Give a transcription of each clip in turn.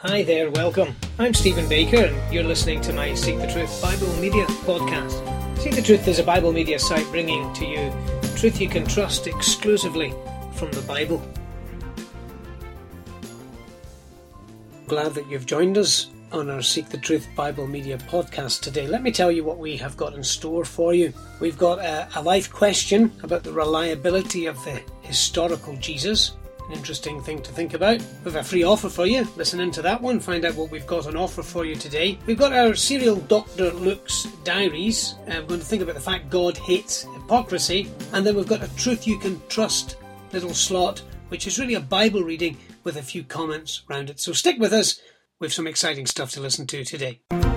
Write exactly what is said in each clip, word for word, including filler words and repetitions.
Hi there, welcome. I'm Stephen Baker and you're listening to my Seek the Truth Bible Media podcast. Seek the Truth is a Bible media site bringing to you truth you can trust exclusively from the Bible. Glad that you've joined us on our Seek the Truth Bible Media podcast today. Let me tell you what we have got in store for you. We've got a, a live question about the reliability of the historical Jesus. An interesting thing to think about. We have a free offer for you. Listen into that one, find out what we've got on offer for you today. We've got our serial Doctor Luke's diaries. Uh, we're going to think about the fact God hates hypocrisy. And then we've got a truth you can trust little slot, which is really a Bible reading with a few comments around it. So stick with us. We have some exciting stuff to listen to today.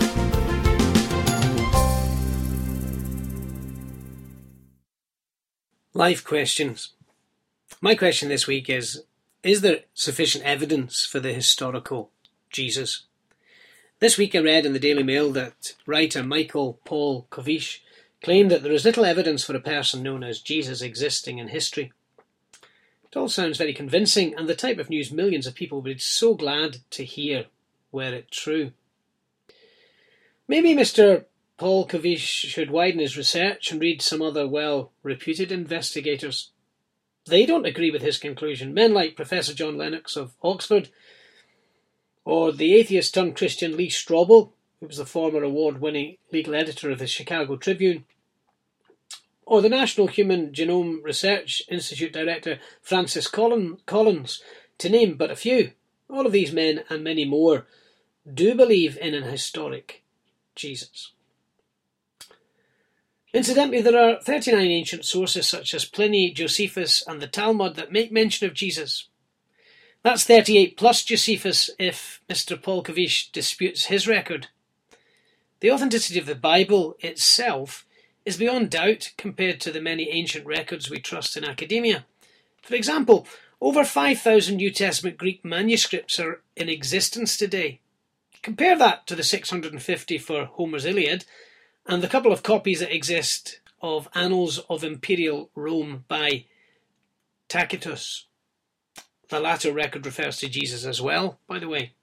Live questions. My question this week is, is there sufficient evidence for the historical Jesus? This week I read in the Daily Mail that writer Michael Paul Kovish claimed that there is little evidence for a person known as Jesus existing in history. It all sounds very convincing and the type of news millions of people would be so glad to hear were it true. Maybe Mister Paul Kovish should widen his research and read some other well-reputed investigators. They don't agree with his conclusion. Men like Professor John Lennox of Oxford, or the atheist-turned-Christian Lee Strobel, who was the former award-winning legal editor of the Chicago Tribune, or the National Human Genome Research Institute director Francis Collins, to name but a few. All of these men, and many more, do believe in an historic Jesus. Incidentally, there are thirty-nine ancient sources such as Pliny, Josephus and the Talmud that make mention of Jesus. That's thirty-eight plus Josephus if Mister Paul Kovish disputes his record. The authenticity of the Bible itself is beyond doubt compared to the many ancient records we trust in academia. For example, over five thousand New Testament Greek manuscripts are in existence today. Compare that to the six hundred fifty for Homer's Iliad, and the couple of copies that exist of Annals of Imperial Rome by Tacitus. The latter record refers to Jesus as well, by the way.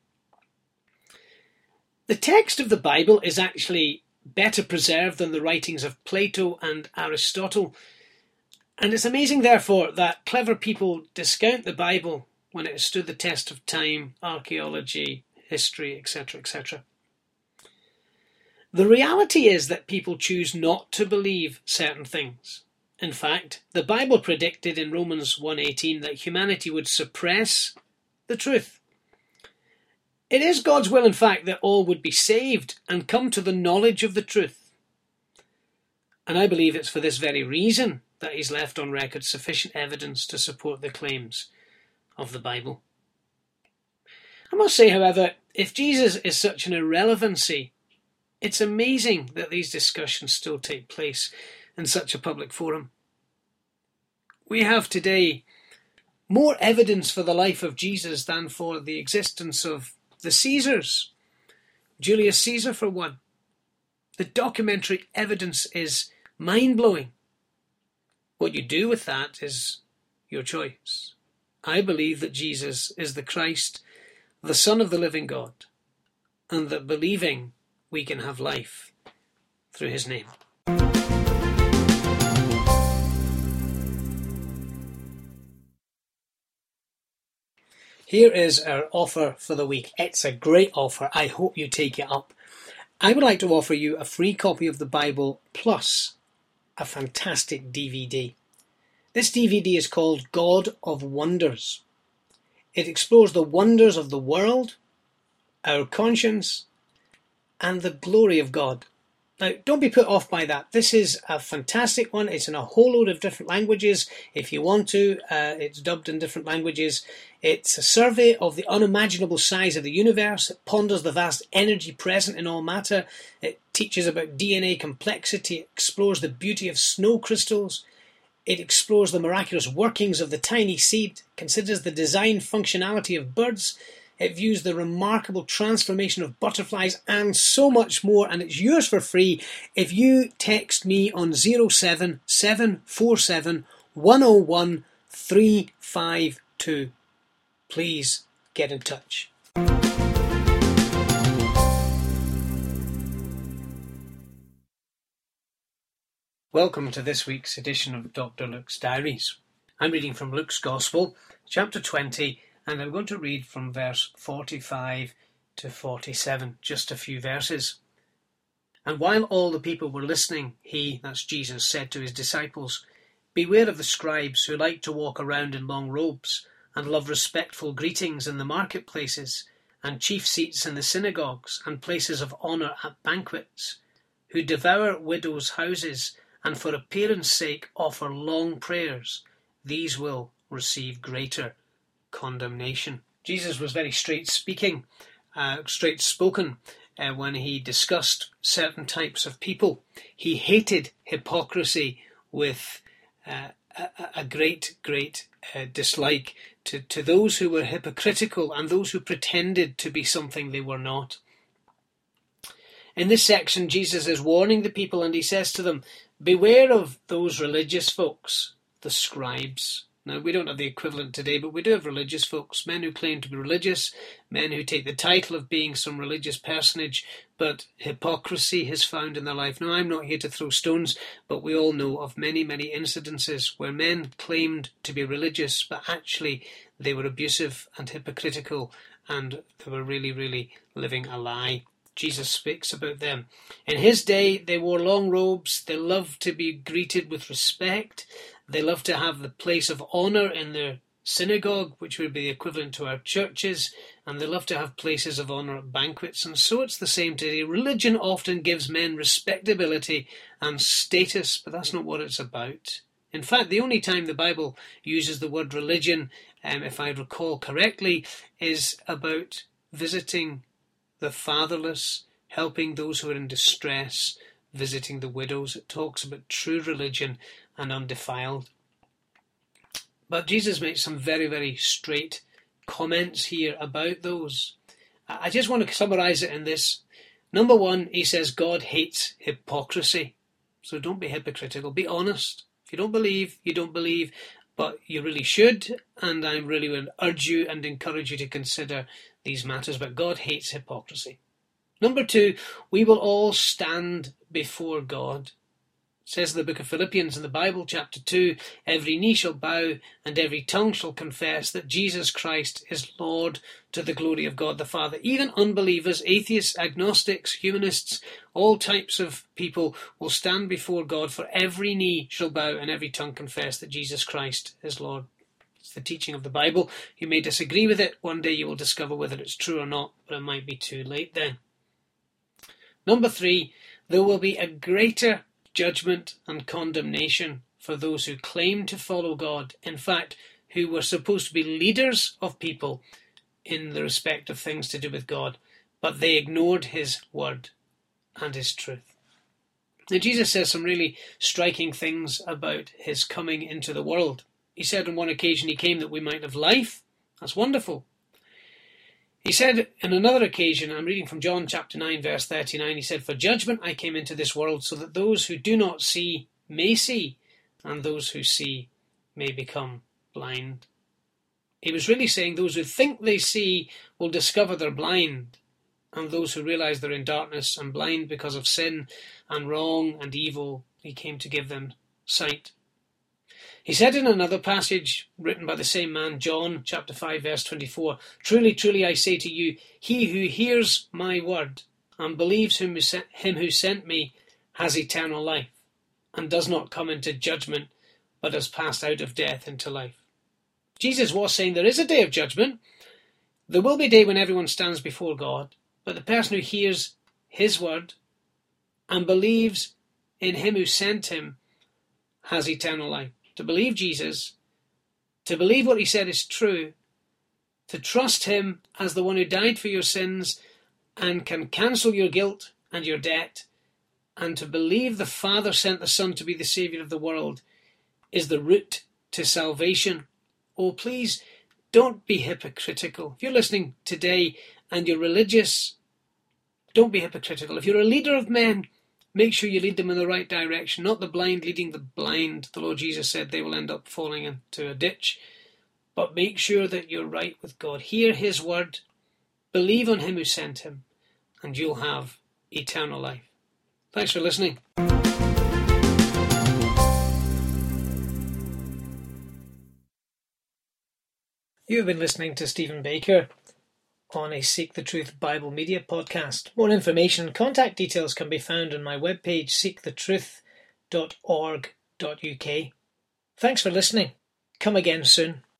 The text of the Bible is actually better preserved than the writings of Plato and Aristotle, and it's amazing, therefore, that clever people discount the Bible when it has stood the test of time, archaeology, history, et cetera, et cetera. The reality is that people choose not to believe certain things. In fact, the Bible predicted in Romans one eighteen that humanity would suppress the truth. It is God's will, in fact, that all would be saved and come to the knowledge of the truth. And I believe it's for this very reason that he's left on record sufficient evidence to support the claims of the Bible. I must say, however, if Jesus is such an irrelevancy, it's amazing that these discussions still take place in such a public forum. We have today more evidence for the life of Jesus than for the existence of the Caesars. Julius Caesar, for one. The documentary evidence is mind-blowing. What you do with that is your choice. I believe that Jesus is the Christ, the Son of the living God, and that believing we can have life through his name. Here is our offer for the week. It's a great offer. I hope you take it up. I would like to offer you a free copy of the Bible plus a fantastic D V D. This D V D is called God of Wonders. It explores the wonders of the world, our conscience, and the glory of God. Now, don't be put off by that. This is a fantastic one. It's in a whole load of different languages. If you want to, uh, it's dubbed in different languages. It's a survey of the unimaginable size of the universe. It ponders the vast energy present in all matter. It teaches about D N A complexity. It explores the beauty of snow crystals. It explores the miraculous workings of the tiny seed, considers the design functionality of birds. It views the remarkable transformation of butterflies and so much more, and it's yours for free if you text me on zero seven seven four seven one zero one three five two. Please get in touch. Welcome to this week's edition of Doctor Luke's Diaries. I'm reading from Luke's Gospel, chapter twenty, and I'm going to read from verse forty-five to forty-seven, just a few verses. And while all the people were listening, he, that's Jesus, said to his disciples, "Beware of the scribes who like to walk around in long robes and love respectful greetings in the marketplaces and chief seats in the synagogues and places of honour at banquets, who devour widows' houses and for appearance sake offer long prayers. These will receive greater condemnation." Jesus was very straight speaking, uh, straight spoken uh, when he discussed certain types of people. He hated hypocrisy with uh, a, a great, great uh, dislike to, to those who were hypocritical and those who pretended to be something they were not. In this section, Jesus is warning the people, and he says to them, beware of those religious folks, the scribes. Now, we don't have the equivalent today, but we do have religious folks, men who claim to be religious, men who take the title of being some religious personage, but hypocrisy is found in their life. Now, I'm not here to throw stones, but we all know of many, many incidences where men claimed to be religious, but actually they were abusive and hypocritical, and they were really, really living a lie. Jesus speaks about them. In his day, they wore long robes. They loved to be greeted with respect. They loved to have the place of honour in their synagogue, which would be the equivalent to our churches. And they loved to have places of honour at banquets. And so it's the same today. Religion often gives men respectability and status, but that's not what it's about. In fact, the only time the Bible uses the word religion, um, if I recall correctly, is about visiting the fatherless, helping those who are in distress, visiting the widows. It talks about true religion and undefiled. But Jesus makes some very, very straight comments here about those. I just want to summarise it in this. Number one, he says God hates hypocrisy. So don't be hypocritical, be honest. If you don't believe, you don't believe, but you really should, and I really would urge you and encourage you to consider these matters, but God hates hypocrisy. Number two, we will all stand before God. It says in the book of Philippians in the Bible, chapter two, every knee shall bow and every tongue shall confess that Jesus Christ is Lord, to the glory of God the Father. Even unbelievers, atheists, agnostics, humanists, all types of people will stand before God, for every knee shall bow and every tongue confess that Jesus Christ is Lord. It's the teaching of the Bible. You may disagree with it. One day you will discover whether it's true or not, but it might be too late then. Number three, there will be a greater judgment and condemnation for those who claim to follow God. In fact, who were supposed to be leaders of people in the respect of things to do with God, but they ignored his word and his truth. Now, Jesus says some really striking things about his coming into the world. He said on one occasion he came that we might have life. That's wonderful. He said on another occasion, I'm reading from John chapter nine, verse thirty-nine, he said, "For judgment I came into this world, so that those who do not see may see, and those who see may become blind." He was really saying those who think they see will discover they're blind, and those who realise they're in darkness and blind because of sin and wrong and evil, he came to give them sight. He said in another passage written by the same man, John chapter five, verse twenty-four, "Truly, truly, I say to you, he who hears my word and believes him who sent, him who sent me has eternal life, and does not come into judgment, but has passed out of death into life." Jesus was saying there is a day of judgment. There will be a day when everyone stands before God, but the person who hears his word and believes in him who sent him has eternal life. To believe Jesus, to believe what he said is true, to trust him as the one who died for your sins and can cancel your guilt and your debt, and to believe the Father sent the Son to be the Saviour of the world is the route to salvation. Oh, please don't be hypocritical. If you're listening today and you're religious, don't be hypocritical. If you're a leader of men, make sure you lead them in the right direction, not the blind leading the blind. The Lord Jesus said they will end up falling into a ditch. But make sure that you're right with God. Hear his word, believe on him who sent him, and you'll have eternal life. Thanks for listening. You have been listening to Stephen Baker on a Seek the Truth Bible Media podcast. More information and contact details can be found on my webpage, seek the truth dot org dot U K. Thanks for listening. Come again soon.